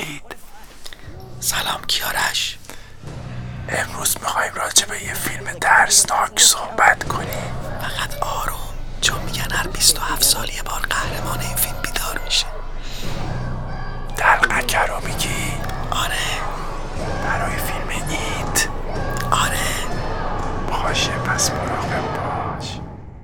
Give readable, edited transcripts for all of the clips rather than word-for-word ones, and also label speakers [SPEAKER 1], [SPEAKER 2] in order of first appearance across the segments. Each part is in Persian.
[SPEAKER 1] امید. سلام کیارش. امروز میخوایم راجع به یه فیلم ترسناک صحبت کنیم. فقط آروم، چون میگن هر 27 سال یه بار قهرمان این فیلم بیدار میشه. دلقکه رو میگی؟ آره. برای فیلم ایت؟ آره. باشه پس مراقب باش.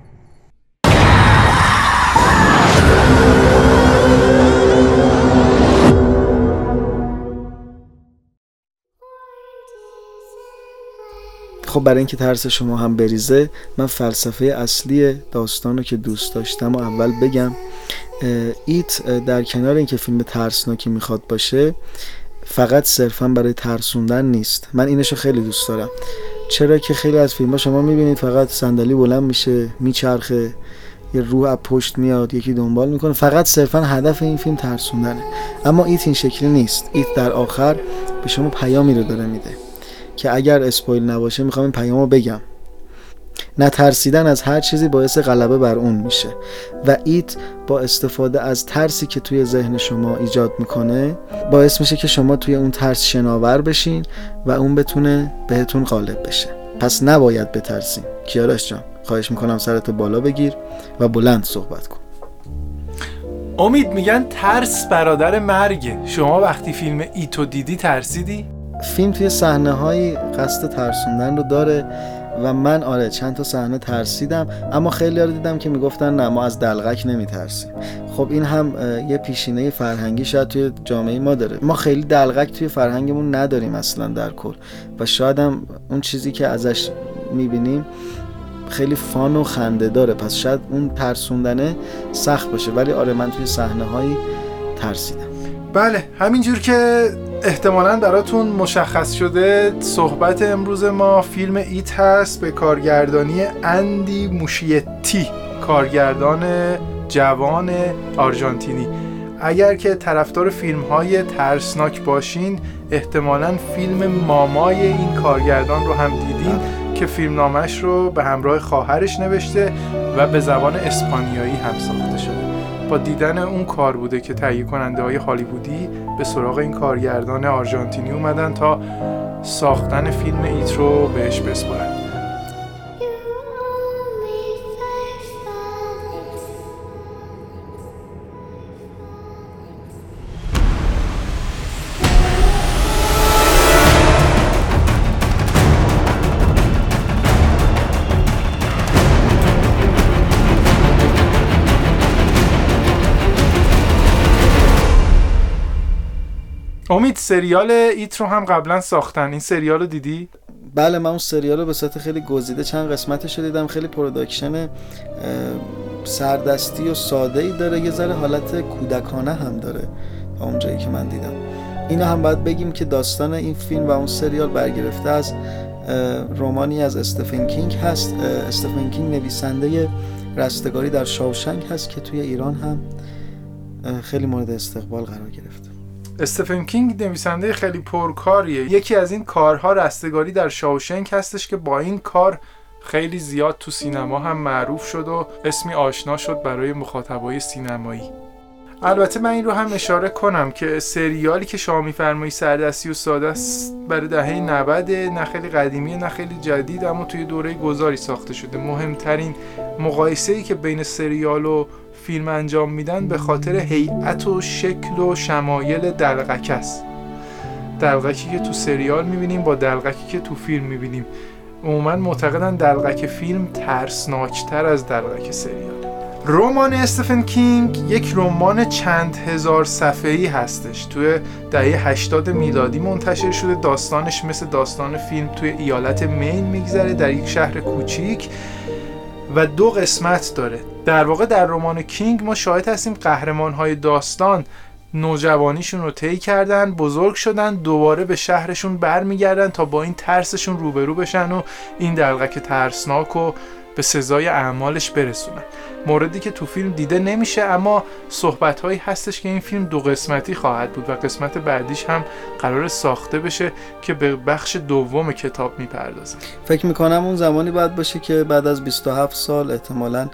[SPEAKER 2] خب برای اینکه ترس شما هم بریزه، من فلسفه اصلی داستان رو که دوست داشتم و اول بگم. ایت در کنار اینکه فیلم ترسناکی میخواد باشه، فقط صرفا برای ترسوندن نیست. من اینشو خیلی دوست دارم، چرا که خیلی از فیلم‌ها شما میبینید فقط صندلی بلند میشه، میچرخه، یه روح از پشت میاد، یکی دنبال میکنه، فقط صرفا هدف این فیلم ترسوندنه. اما ایت این شکلی نیست. ایت در آخر به شما پیامی رو داره میده که اگر اسپویل نباشه میخوام این پیامو بگم. نترسیدن از هر چیزی باعث غلبه بر اون میشه و ایت با استفاده از ترسی که توی ذهن شما ایجاد میکنه باعث میشه که شما توی اون ترس شناور بشین و اون بتونه بهتون غالب بشه. پس نباید بترسین. کیارش جان خواهش میکنم سرتو بالا بگیر و بلند صحبت کن.
[SPEAKER 3] امید، میگن ترس برادر مرگه. شما وقتی فیلم ایتو دیدی ترسیدی؟
[SPEAKER 2] فیلم توی صحنه‌های قصد ترسوندن رو داره و من آره چند تا صحنه ترسیدم، اما خیلی رو دیدم که میگفتن نه ما از دلقک نمیترسیم. خب این هم یه پیشینه فرهنگی شاید توی جامعه ما داره. ما خیلی دلقک توی فرهنگمون نداریم اصلا در کل و شاید هم اون چیزی که ازش میبینیم خیلی فان و خنده داره، پس شاید اون ترسوندنه سخت باشه. ولی آره من توی صحنه‌هایی ترسیدم.
[SPEAKER 3] بله، همینجور که احتمالاً براتون مشخص شده، صحبت امروز ما فیلم ایت هست به کارگردانی اندی موشیتی، کارگردان جوان آرژانتینی. اگر که طرفدار فیلم‌های ترسناک باشین، احتمالاً فیلم مامای این کارگردان رو هم دیدین که فیلمنامه‌اش رو به همراه خواهرش نوشته و به زبان اسپانیایی هم ساخته شده. با دیدن اون کار بوده که تهیه کننده های هالیوودی به سراغ این کارگردان آرژانتینی اومدن تا ساختن فیلم ایت رو بهش بسپارن. امید، سریال ایت رو هم قبلا ساختن. این سریال رو دیدی؟
[SPEAKER 2] بله من اون سریال رو به صورت خیلی گزیده چند قسمتش رو دیدم. خیلی پروداکشن سردستی و ساده‌ای داره، یه ذره حالت کودکانه هم داره اونجایی که من دیدم. اینو هم باید بگیم که داستان این فیلم و اون سریال برگرفته از رمانی از استفن کینگ هست. استفن کینگ نویسنده رستگاری در شاوشنگ هست که توی ایران هم خیلی مورد استقبال قرار گرفته.
[SPEAKER 3] استفن کینگ نویسنده خیلی پرکاریه. یکی از این کارها رستگاری در شاوشنگ هستش که با این کار خیلی زیاد تو سینما هم معروف شد و اسمی آشنا شد برای مخاطبای سینمایی. البته من این رو هم اشاره کنم که سریالی که شما می‌فرمایید سردستی و ساده است برای دهه 90، نه خیلی قدیمیه نه خیلی جدید، اما توی دوره گذاری ساخته شده. مهمترین مقایسه‌ای که بین سریال و فیلم انجام میدن به خاطر هیئت و شکل و شمایل دلقک است. دلقکی که تو سریال میبینیم با دلقکی که تو فیلم میبینیم. عموما معتقدن دلقک فیلم ترسناکتر از دلقک سریال. رمان استفن کینگ یک رمان چند هزار صفحه‌ای هستش. توی دهه 80 میلادی منتشر شده. داستانش مثل داستان فیلم توی ایالت مین میگذره در یک شهر کوچیک و 2 قسمت داره. در واقع در رمان کینگ ما شاهد هستیم قهرمان‌های داستان نوجوانیشون رو طی کردن، بزرگ شدن، دوباره به شهرشون برمیگردن تا با این ترسشون روبرو بشن و این دلقک ترسناک رو به سزای اعمالش برسونن. موردی که تو فیلم دیده نمیشه، اما صحبت‌هایی هستش که این فیلم 2 قسمتی خواهد بود و قسمت بعدیش هم قرار ساخته بشه که به بخش دوم کتاب میپردازه.
[SPEAKER 2] فکر میکنم اون زمانی باید باشه که بعد از 27 سال احتمالاً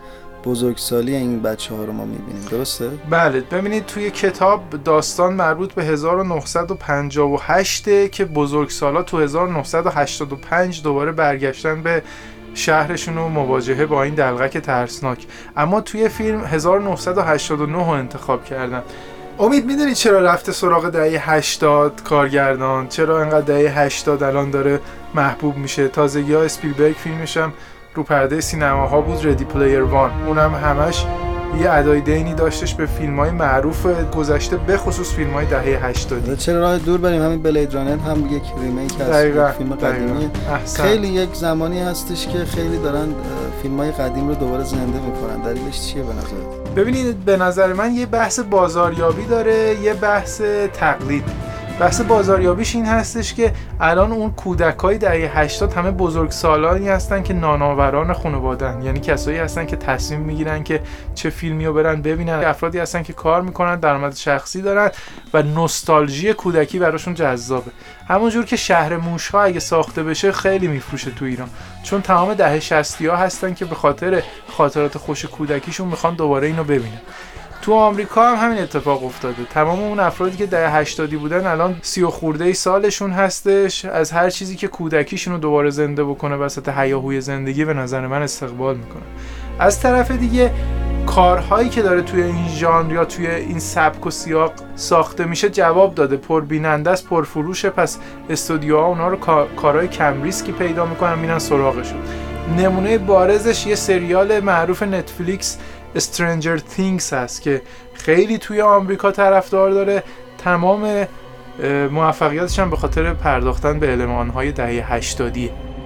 [SPEAKER 2] بزرگسالی این بچه‌ها رو ما می‌بینیم. درسته؟
[SPEAKER 3] بله، ببینید توی کتاب داستان مربوط به 1958 که بزرگسالا تو 1985 دوباره برگشتن به شهرشون و مواجهه با این دلغک ترسناک. اما توی فیلم 1989 رو انتخاب کردن. امید میدونی چرا رفته سراغ دهه 80 کارگردان؟ چرا انقدر دهه 80 الان داره محبوب میشه؟ تازگی ها اسپیلبرگ فیلمش هم رو پرده سینماها بود، ردی پلیر وان. اونم همش یه ادای دینی داشتش به فیلم‌های معروف گذشته، به خصوص فیلم‌های دهه 80.
[SPEAKER 2] چرا راه دور بریم؟ همین بلید رانر هم یک ریمیک از فیلم قدیمیه. خیلی یک زمانی هستش که خیلی دارن فیلم‌های قدیم رو دوباره زنده می‌کنن. دلیلش چیه به نظرت؟
[SPEAKER 3] ببینید به نظر من یه بحث بازاریابی داره، یه بحث تقلید. بحث بازاریابیش این هستش که الان اون کودکای دهه 80 همه بزرگسالانی هستن که نانآوران خانواده‌ان، یعنی کسایی هستن که تصمیم میگیرن که چه فیلمی رو برن ببینن، افرادی هستن که کار میکنن، درآمد شخصی دارن و نوستالژی کودکی براشون جذابه. همونجور که شهر موش‌ها اگه ساخته بشه خیلی میفروشه تو ایران، چون تمام دهه 60ها هستن که به خاطر خاطرات خوش کودکیشون میخوان دوباره اینو ببینن. تو آمریکا هم همین اتفاق افتاده. تمام اون افرادی که دهه 80 بودن الان 30 خورده سالشون هستش، از هر چیزی که کودکیشون رو دوباره زنده بکنه وسط هیاهوی زندگی به نظر من استقبال میکنه. از طرف دیگه کارهایی که داره توی این ژانر یا توی این سبک و سیاق ساخته میشه جواب داده، پربیننده است، پرفروشه، پس استودیوها اونا رو کارهای کم ریسکی پیدا میکنن، میرن سراغشون. نمونه بارزش یه سریال معروف نتفلیکس Stranger Things هست که خیلی توی آمریکا طرفدار داره. تمام موفقیتش هم به خاطر پرداختن به المان‌های دهه 80.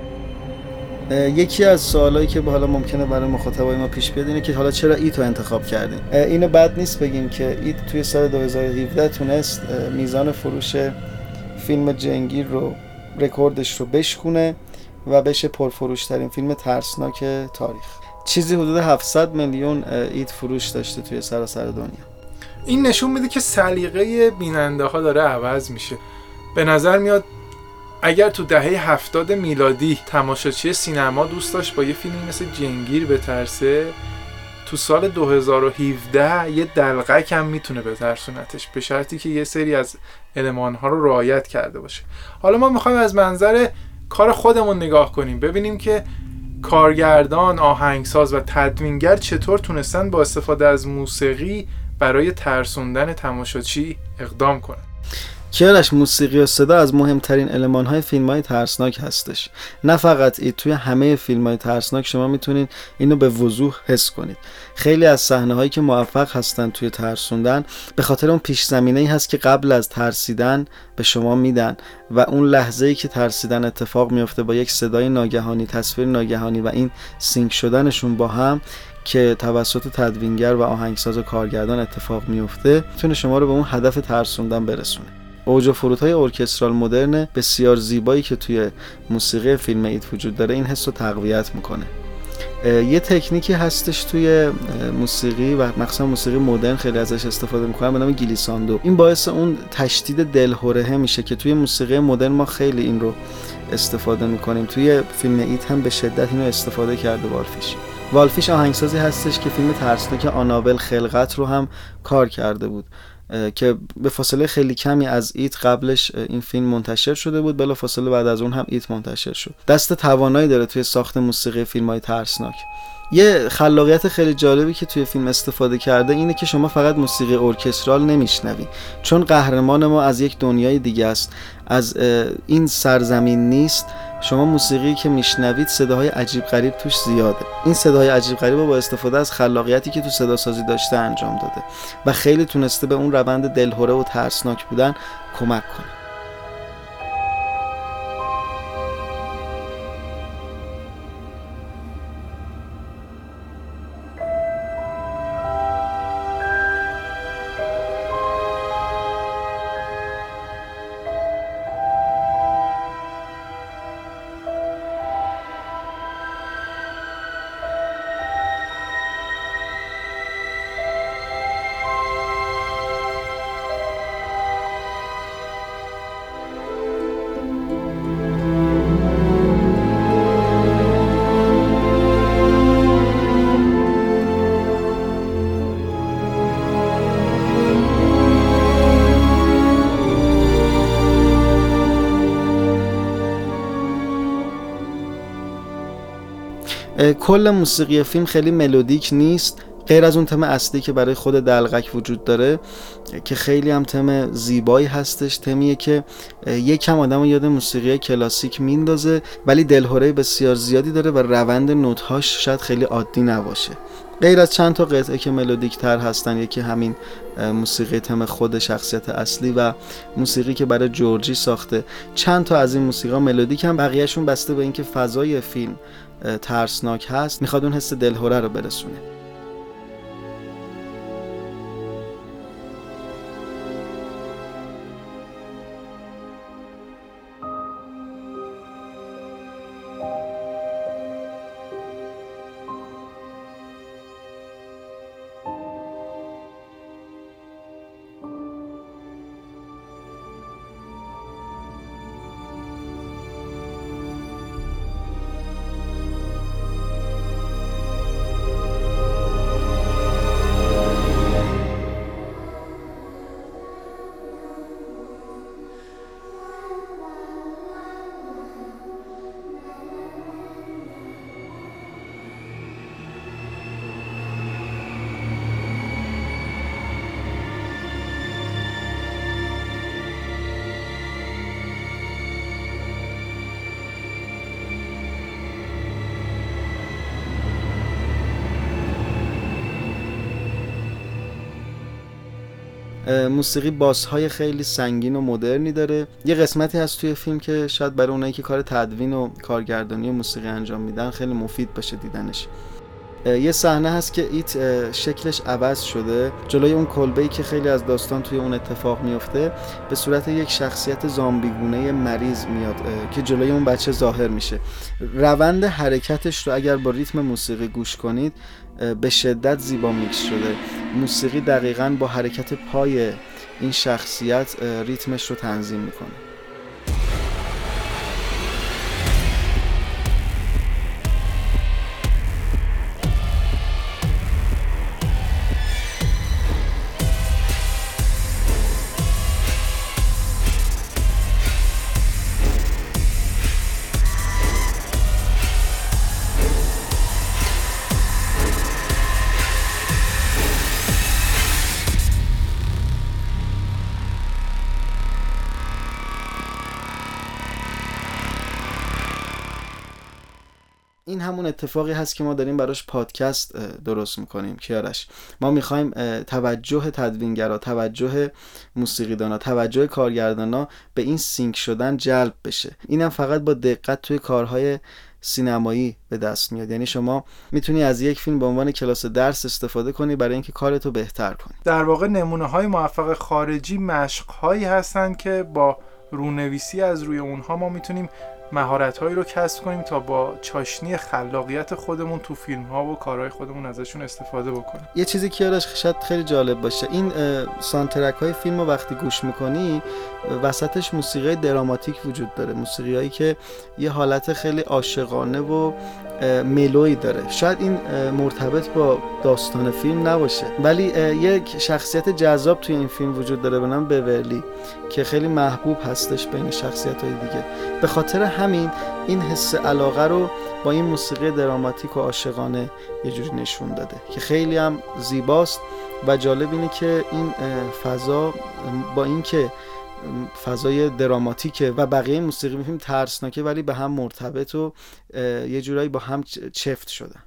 [SPEAKER 2] یکی از سوالایی که حالا ممکنه برای مخاطبای ما پیش بیاد اینه که حالا چرا ایتو انتخاب کردین؟ اینو بد نیست بگیم که ایت توی سال 2017 تونست میزان فروش فیلم جنگی رو رکوردش رو بشکونه و بشه پرفروش‌ترین فیلم ترسناک تاریخ. چیزی حدود 700 میلیون ایت فروش داشته توی سراسر دنیا.
[SPEAKER 3] این نشون میده که سلیقه بیننده ها داره عوض میشه. به نظر میاد اگر تو دهه 70 میلادی تماشاچی سینما دوست داشت با یه فیلمی مثل جنگیر بترسه، تو سال 2017 یه دلغک هم میتونه بترسونتش، به شرطی که یه سری از المان‌ها رو رعایت کرده باشه. حالا ما میخوایم از منظر کار خودمون نگاه کنیم، ببینیم که کارگردان، آهنگساز و تدوینگر چطور تونستن با استفاده از موسیقی برای ترسوندن تماشاچی اقدام کنن.
[SPEAKER 2] کیارش، موسیقی و صدا از مهمترین المان‌های فیلم‌های ترسناک هستش. نه فقط این، توی همه فیلم‌های ترسناک شما میتونید اینو به وضوح حس کنید. خیلی از صحنه‌هایی که موفق هستن توی ترسوندن به خاطر اون پیش زمینه‌ای هست که قبل از ترسیدن به شما میدن و اون لحظه‌ای که ترسیدن اتفاق میفته با یک صدای ناگهانی، تصویر ناگهانی و این سینک شدنشون با هم که توسط تدوینگر و آهنگساز و کارگردان اتفاق میفته، میتونه شما رو به اون هدف ترسوندن برسونه. اوج و فرودهای ارکسترال مدرن بسیار زیبایی که توی موسیقی فیلم ایت وجود داره این حس رو تقویت میکنه. یه تکنیکی هستش توی موسیقی و مخصوصا موسیقی مدرن خیلی ازش استفاده میکنن به نام گلیساندو. این باعث اون تشدید دلهرهه میشه که توی موسیقی مدرن ما خیلی این رو استفاده میکنیم. توی فیلم ایت هم به شدت اینو استفاده کرده والفیش آهنگسازی هستش که فیلم ترسناک آنابل خلقت رو هم کار کرده بود که به فاصله خیلی کمی از ایت قبلش این فیلم منتشر شده بود، بلا فاصله بعد از اون هم ایت منتشر شد. دست توانایی داره توی ساخت موسیقی فیلم‌های ترسناک. یه خلاقیت خیلی جالبی که توی فیلم استفاده کرده اینه که شما فقط موسیقی ارکسترال نمیشنوی، چون قهرمان ما از یک دنیای دیگه است، از این سرزمین نیست. شما موسیقی که میشنوید صداهای عجیب غریب توش زیاده. این صداهای عجیب غریب رو با استفاده از خلاقیتی که تو صدا سازی داشته انجام داده و خیلی تونسته به اون روند دلهره و ترسناک بودن کمک کنه. کل موسیقی فیلم خیلی ملودیک نیست، غیر از اون تم اصلی که برای خود دلقک وجود داره که خیلی هم تم زیبایی هستش، تمیه که یکم آدمو یاد موسیقی کلاسیک میندازه ولی دلهوره بسیار زیادی داره و روند نوت‌هاش شاید خیلی عادی نباشه. غیر از چند تا قطعه که ملودیک تر هستن، یکی همین موسیقی تم خود شخصیت اصلی و موسیقی که برای جورجی ساخته، چند تا از این موسیقی ملودیک هم، بقیه‌شون بسته به اینکه فضای فیلم ترسناک هست میخواد اون حس دلهوره رو برسونه. موسیقی باس‌های خیلی سنگین و مدرنی داره. یه قسمتی هست توی فیلم که شاید برای اونایی که کار تدوین و کارگردانی و موسیقی انجام میدن خیلی مفید باشه دیدنش. یه صحنه هست که ایت شکلش عوض شده، جلوی اون کلبه‌ای که خیلی از داستان توی اون اتفاق میفته به صورت یک شخصیت زامبیگونه مریض میاد که جلوی اون بچه ظاهر میشه. روند حرکتش رو اگر با ریتم موسیقی گوش کنید به شدت زیبا میکس شده. موسیقی دقیقاً با حرکت پای این شخصیت ریتمش رو تنظیم میکنه. این همون اتفاقی هست که ما داریم براش پادکست درست میکنیم کیارش. ما میخوایم توجه تدوینگرا، توجه موسیقیدانا، توجه کارگردانا به این سینک شدن جلب بشه. اینم فقط با دقت توی کارهای سینمایی به دست میاد. یعنی شما میتونی از یک فیلم به عنوان کلاس درس استفاده کنی برای اینکه کارتو بهتر کنی.
[SPEAKER 3] در واقع نمونه‌های موفق خارجی مشق‌هایی هستن که با رونویسی از روی اونها ما میتونیم مهارت‌هایی رو کسب کنیم تا با چاشنی خلاقیت خودمون تو فیلم‌ها و کارهای خودمون ازشون استفاده بکنیم.
[SPEAKER 2] یه چیزی که یادش شاید خیلی جالب باشه، این سانترک‌های فیلم رو وقتی گوش می‌کنی وسطش موسیقی دراماتیک وجود داره، موسیقیایی که یه حالت خیلی عاشقانه و ملوی داره. شاید این مرتبط با داستان فیلم نباشه ولی یک شخصیت جذاب توی این فیلم وجود داره به نام بورلی که خیلی محبوب هستش بین شخصیت‌های دیگه. به خاطر همین این حس علاقه رو با این موسیقی دراماتیک و عاشقانه یه جوری نشون داده که خیلی هم زیباست و جالب اینه که این فضا با اینکه فضای دراماتیکه و بقیه موسیقی می‌فهمیم ترسناکه ولی به هم مرتبط و یه جورایی با هم چفت شدن.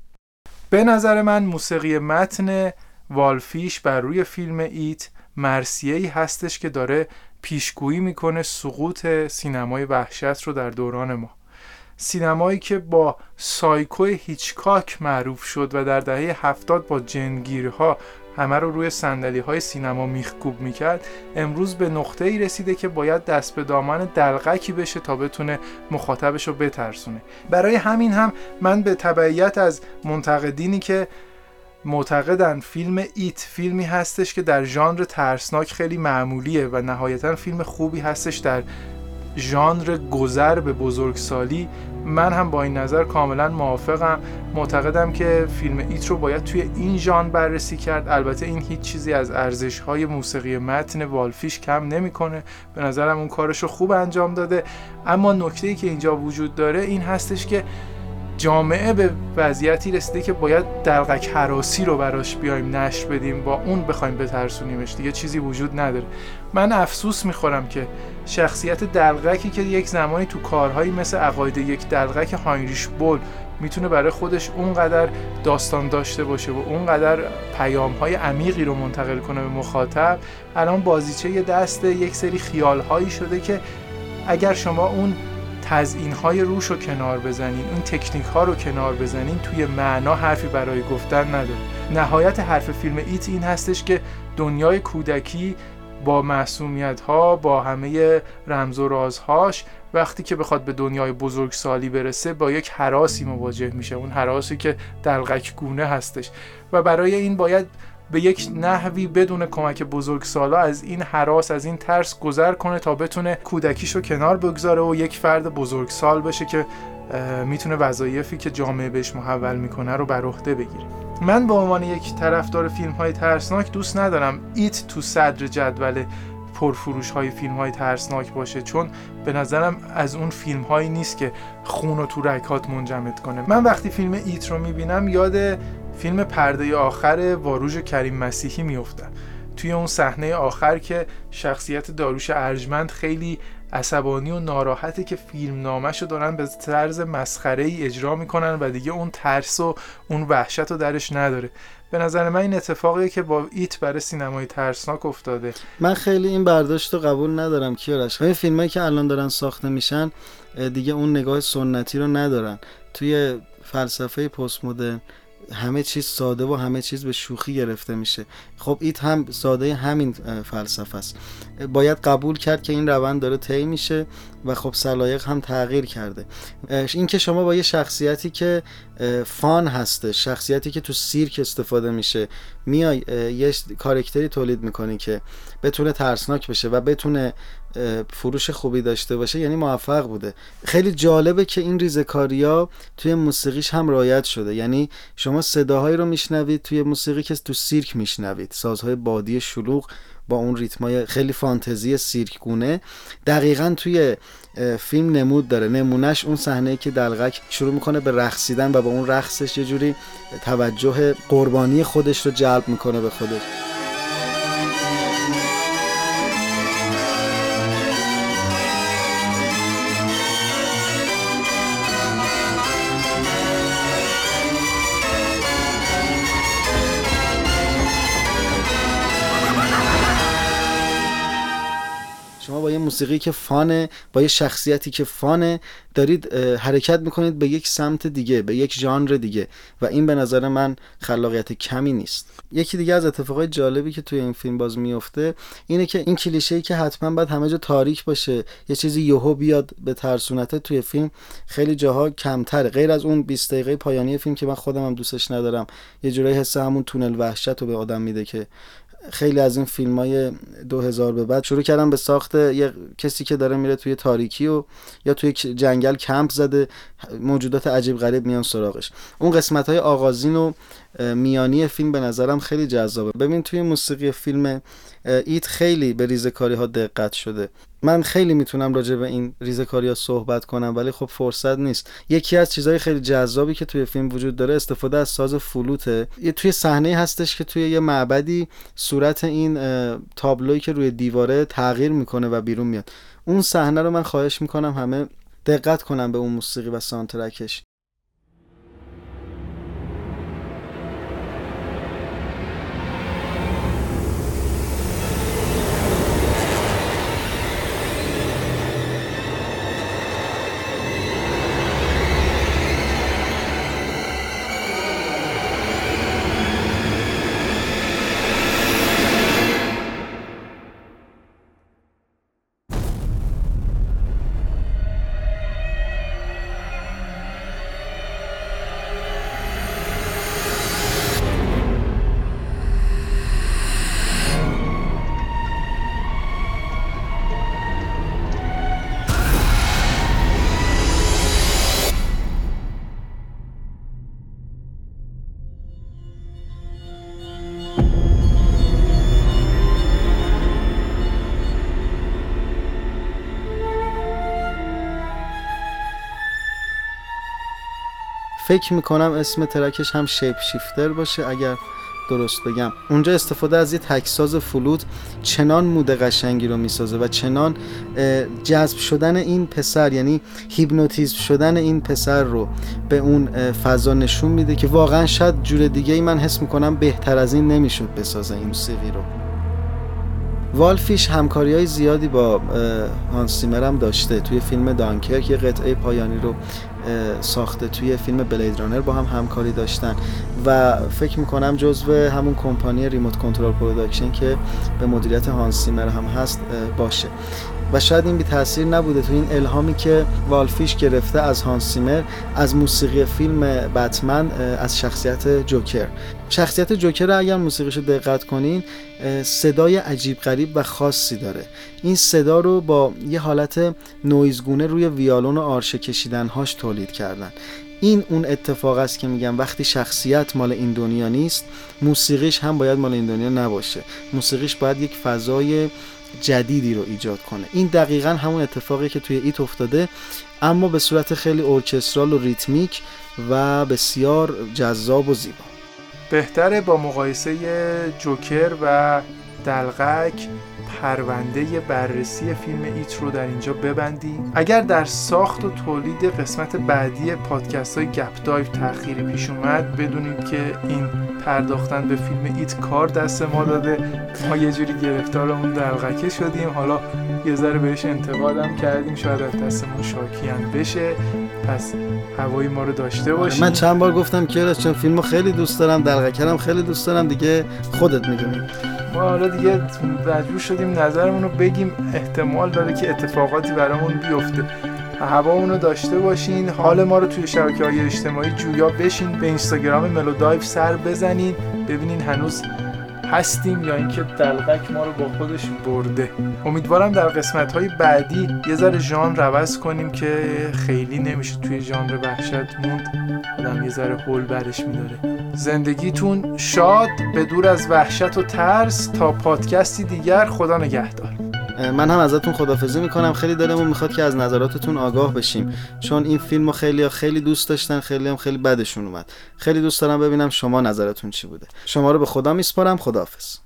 [SPEAKER 3] به نظر من موسیقی متن والفیش بر روی فیلم ایت مرثیه‌ای هستش که داره پیشگویی میکنه سقوط سینمای وحشت رو در دوران ما. سینمایی که با سایکو هیچکاک معروف شد و در دهه 70 با جنگیرها همه رو روی صندلی‌های سینما میخکوب میکرد، امروز به نقطه‌ای رسیده که باید دست به دامن دلقکی بشه تا بتونه مخاطبش رو بترسونه. برای همین هم من به تبعیت از منتقدینی که معتقدن فیلم ایت فیلمی هستش که در ژانر ترسناک خیلی معمولیه و نهایتاً فیلم خوبی هستش در ژانر گذر به بزرگسالی، من هم با این نظر کاملا موافقم. معتقدم که فیلم ایت رو باید توی این ژانر بررسی کرد. البته این هیچ چیزی از ارزش‌های موسیقی متن والفیش کم نمی‌کنه، به نظرم اون کارش رو خوب انجام داده. اما نکته‌ای که اینجا وجود داره این هستش که جامعه به وضعیتی رسیده که باید دلقک هراسی رو براش بیایم نشر بدیم، با اون بخوایم بترسونیمش، دیگه چیزی وجود نداره. من افسوس میخورم که شخصیت دلقکی که یک زمانی تو کارهایی مثل عقاید یک دلقک هاینریش بول میتونه برای خودش اونقدر داستان داشته باشه و اونقدر پیام‌های عمیقی رو منتقل کنه به مخاطب، الان بازیچه دست یک سری خیال‌هایی شده که اگر شما اون تزیین‌های روش رو کنار بزنین، این تکنیک‌ها رو کنار بزنین، توی معنا حرفی برای گفتن نداره. نهایت حرف فیلم ایت این هستش که دنیای کودکی با معصومیت‌ها، با همه رمز و رازهاش، وقتی که بخواد به دنیای بزرگسالی برسه با یک هراسی مواجه میشه، اون هراسی که دلقک گونه هستش و برای این باید به یک نحوی بدون کمک بزرگسالا از این هراس، از این ترس گذر کنه تا بتونه کودکیشو کنار بگذاره و یک فرد بزرگسال بشه که میتونه وظایفی که جامعه بهش محول میکنه رو بر عهده بگیره. من به عنوان یک طرفدار فیلم‌های ترسناک دوست ندارم ایت تو صدر جدول پرفروش های فیلم های ترسناک باشه، چون به نظرم از اون فیلم هایی نیست که خون رو تو رگ‌هات منجمد کنه. من وقتی فیلم ایت رو میبینم یاد فیلم پرده آخر واروژ کریم مسیحی میافتم. توی اون صحنه آخر که شخصیت داریوش ارجمند خیلی عصبانی و ناراحته که فیلم نامش رو دارن به طرز مسخره‌ای اجرا میکنن و دیگه اون ترس و اون وحشت رو درش نداره. به نظر من این اتفاقیه که با ایت برای سینمای ترسناک افتاده.
[SPEAKER 2] من خیلی این برداشت رو قبول ندارم کیارش. این فیلمایی که الان دارن ساخته میشن دیگه اون نگاه سنتی رو ندارن. توی فلسفه پست مدرن همه چیز ساده و همه چیز به شوخی گرفته میشه. خب ایت هم ساده همین فلسفه است. باید قبول کرد که این روند داره طی میشه و خب سلایق هم تغییر کرده. این که شما با یه شخصیتی که فان هسته، شخصیتی که تو سیرک استفاده میشه، میای یه کاراکتری تولید میکنی که بتونه ترسناک بشه و بتونه فروش خوبی داشته باشه، یعنی موفق بوده. خیلی جالبه که این ریزه‌کاری‌ها توی موسیقیش هم رعایت شده. یعنی شما صداهایی رو میشنوید توی موسیقی که تو سیرک میشنوید، سازهای بادی شلوغ با اون ریتمای خیلی فانتزی سیرک گونه دقیقاً توی فیلم نمود داره. نمونهش اون صحنه‌ای که دلقک شروع میکنه به رقصیدن و با اون رقصش یه جوری توجه قربانی خودش رو جلب میکنه به خودش. شما با یه موسیقی که فانه، با یه شخصیتی که فانه، دارید حرکت میکنید به یک سمت دیگه، به یک ژانر دیگه و این به نظر من خلاقیت کمی نیست. یکی دیگه از اتفاقای جالبی که توی این فیلم باز میفته اینه که این کلیشه‌ای که حتما باید همه جا تاریک باشه، یه چیزی یهو بیاد به ترسونته، توی فیلم خیلی جاها کمتره. غیر از اون 20 دقیقه پایانی فیلم که من خودم هم دوستش ندارم، یه جورایی حس همون تونل وحشت رو به آدم میده که خیلی از این فیلم‌های 2000 به بعد شروع کردن به ساخت یه کسی که داره میره توی تاریکی و یا توی جنگل کمپ زده، موجودات عجیب غریب میان سراغش. اون قسمت‌های آغازین و میانی فیلم به نظرم خیلی جذابه. ببین توی موسیقی فیلم ایت خیلی به ریزه‌کاری‌ها دقت شده. من خیلی میتونم راجع به این ریزه‌کاری‌ها صحبت کنم ولی خب فرصت نیست. یکی از چیزهای خیلی جذابی که توی فیلم وجود داره استفاده از ساز فلوته. یه توی صحنه هستش که توی یه معبدی صورت این تابلویی که روی دیواره تغییر میکنه و بیرون میاد. اون صحنه رو من خواهش میکنم همه دقت کنن به اون موسیقی و ساوندترکش. فکر میکنم اسم ترکش هم شیپ شیفتر باشه اگر درست بگم. اونجا استفاده از یه تکساز فلوت چنان مود قشنگی رو میسازه و چنان جذب شدن این پسر، یعنی هیپنوتیزم شدن این پسر رو به اون فضا نشون میده که واقعا شاید جور دیگه ای من حس میکنم بهتر از این نمیشد بسازه این موسیقی رو. والفیش همکاری‌های زیادی با هانس زیمر هم داشته. توی فیلم دانکرک یه قطعه پایانی رو ساخته، توی فیلم بلید رانر با هم همکاری داشتن و فکر میکنم جزو همون کمپانی ریموت کنترل پروداکشن که به مدیریت هانس زیمر هم هست باشه. و شاید این بی تاثیر نبوده تو این الهامی که والفیش گرفته از هانس زیمر از موسیقی فیلم بتمن، از شخصیت جوکر. شخصیت جوکر رو اگر موسیقیشو دقت کنین صدای عجیب غریب و خاصی داره. این صدا رو با یه حالت نویزگونه روی ویالون و آرشه کشیدنهاش تولید کردن. این اون اتفاق است که میگم وقتی شخصیت مال این دنیا نیست، موسیقیش هم باید مال این دنیا نباشه. موسیقیش باید یک فضای جدیدی رو ایجاد کنه. این دقیقاً همون اتفاقی که توی ایت افتاده، اما به صورت خیلی ارکسترال و ریتمیک و بسیار جذاب و زیبا.
[SPEAKER 3] بهتره با مقایسه جوکر و دلقک پرونده بررسی فیلم ایت رو در اینجا ببندیم. اگر در ساخت و تولید قسمت بعدی پادکست های گپ دایو تأخیری پیش اومد، بدونید که این پرداختن به فیلم ایت کار دست ما داده. ما یه جوری گرفتارمون دلقکه شدیم، حالا یه ذره بهش انتقادم کردیم، شاید از دستمون شاکیان بشه، پس هوای ما رو داشته باشیم.
[SPEAKER 2] من چند بار گفتم که چون فیلمو خیلی دوست دارم، دلقکرم خیلی دوست دارم، دیگه خودت میدونی.
[SPEAKER 3] ما حالا دیگه مجبور شدیم نظرمون رو بگیم، احتمال داره که اتفاقاتی برامون بیفته. هوامون رو داشته باشین. حال ما رو توی شبکه‌های اجتماعی جویا بشین، به اینستاگرام ملودایو سر بزنین ببینین هنوز هستیم یا اینکه دلقک ما رو با خودش برده. امیدوارم در قسمت‌های بعدی یه ذره ژانر عوض کنیم که خیلی نمیشه توی ژانر وحشت موند، آدم یه ذره هول برش می‌داره. زندگیتون شاد، به دور از وحشت و ترس. تا پادکستی دیگر، خدا نگهدار.
[SPEAKER 2] من هم ازتون خداحافظی میکنم. خیلی دلمون میخواد که از نظراتتون آگاه بشیم، چون این فیلمو خیلی دوست داشتن، خیلی هم خیلی بدشون اومد. خیلی دوست دارم ببینم شما نظرتون چی بوده. شما رو به خدا میسپارم. خداحافظ.